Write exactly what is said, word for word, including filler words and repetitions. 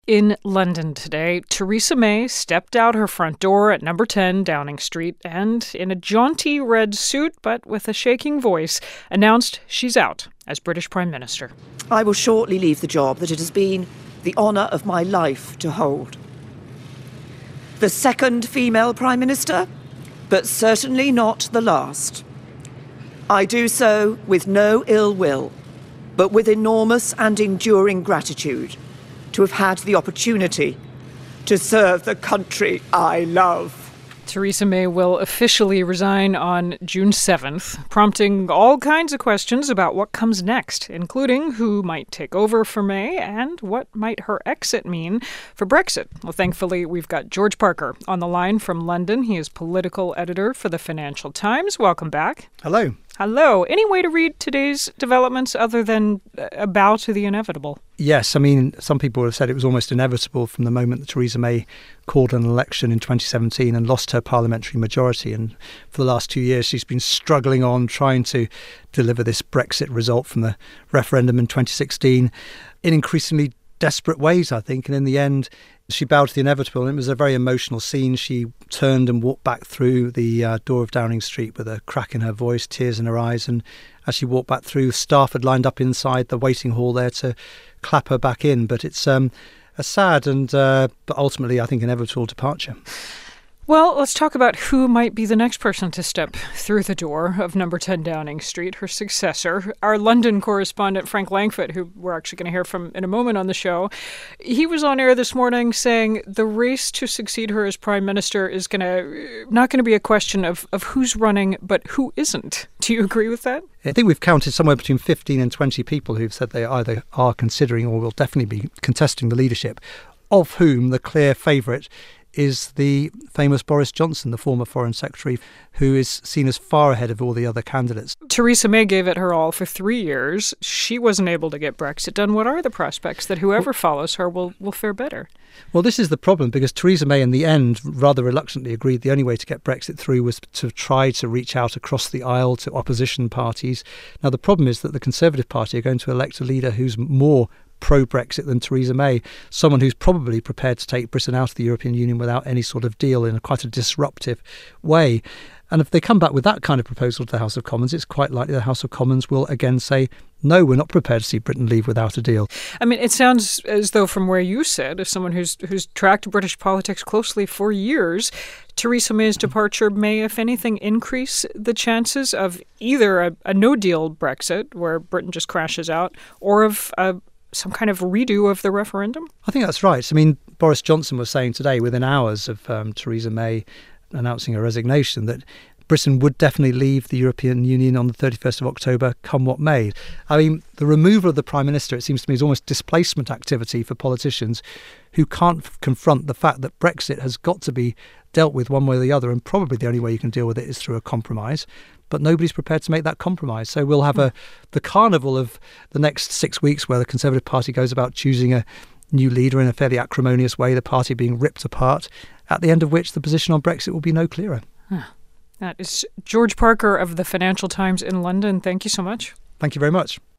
In London today, Theresa May stepped out her front door at number ten Downing Street and, in a jaunty red suit but with a shaking voice, announced she's out as British Prime Minister. I will shortly leave the job that it has been the honour of my life to hold. The second female Prime Minister, but certainly not the last. I do so with no ill will, but with enormous and enduring gratitude to have had the opportunity to serve the country I love. Theresa May will officially resign on June seventh, prompting all kinds of questions about what comes next, including who might take over for May and what might her exit mean for Brexit. Well, thankfully, we've got George Parker on the line from London. He is political editor for the Financial Times. Welcome back. Hello. Hello. Any way to read today's developments other than a bow to the inevitable? Yes. I mean, some people have said it was almost inevitable from the moment that Theresa May called an election in twenty seventeen and lost her parliamentary majority. And for the last two years, she's been struggling on trying to deliver this Brexit result from the referendum in twenty sixteen in increasingly desperate ways, I think. And in the end, she bowed to the inevitable, and it was a very emotional scene. She turned and walked back through the uh, door of Downing Street with a crack in her voice, tears in her eyes. And as she walked back through, staff had lined up inside the waiting hall there to clap her back in. But it's um, a sad and, uh, but ultimately, I think, inevitable departure. Well, let's talk about who might be the next person to step through the door of number ten Downing Street, her successor. Our London correspondent, Frank Langfitt, who we're actually going to hear from in a moment on the show, he was on air this morning saying the race to succeed her as Prime Minister is going to not going to be a question of, of who's running, but who isn't. Do you agree with that? I think we've counted somewhere between fifteen and twenty people who've said they either are considering or will definitely be contesting the leadership, of whom the clear favourite is the famous Boris Johnson, the former Foreign Secretary, who is seen as far ahead of all the other candidates. Theresa May gave it her all for three years. She wasn't able to get Brexit done. What are the prospects that whoever follows her will, will fare better? Well, this is the problem, because Theresa May, in the end, rather reluctantly agreed the only way to get Brexit through was to try to reach out across the aisle to opposition parties. Now, the problem is that the Conservative Party are going to elect a leader who's more pro-Brexit than Theresa May, someone who's probably prepared to take Britain out of the European Union without any sort of deal in a quite a disruptive way. And if they come back with that kind of proposal to the House of Commons, it's quite likely the House of Commons will again say, no, we're not prepared to see Britain leave without a deal. I mean, it sounds as though from where you sit, as someone who's who's tracked British politics closely for years, Theresa May's departure may, if anything, increase the chances of either a, a no-deal Brexit, where Britain just crashes out, or of a some kind of redo of the referendum? I think that's right. I mean, Boris Johnson was saying today, within hours of um, Theresa May announcing her resignation, that Britain would definitely leave the European Union on the thirty-first of October, come what may. I mean, the removal of the Prime Minister, it seems to me, is almost displacement activity for politicians who can't f- confront the fact that Brexit has got to be dealt with one way or the other, and probably the only way you can deal with it is through a compromise. But nobody's prepared to make that compromise. So we'll have a the carnival of the next six weeks where the Conservative Party goes about choosing a new leader in a fairly acrimonious way, the party being ripped apart, at the end of which the position on Brexit will be no clearer. Huh. That is George Parker of the Financial Times in London. Thank you so much. Thank you very much.